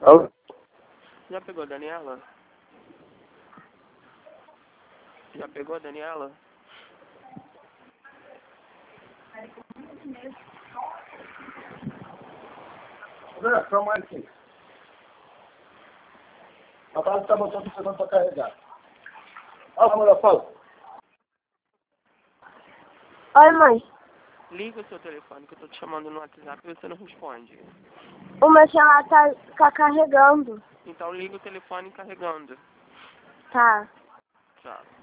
Alô? Já pegou a Daniela? Já pegou a Daniela? Zé, calma aí, aqui. A base tá botando você pra carregar. Olha, mulher, fala. Oi, mãe. Liga o seu telefone que eu tô te chamando no WhatsApp e você não responde. O meu celular tá carregando. Então liga o telefone carregando. Tá. Tchau.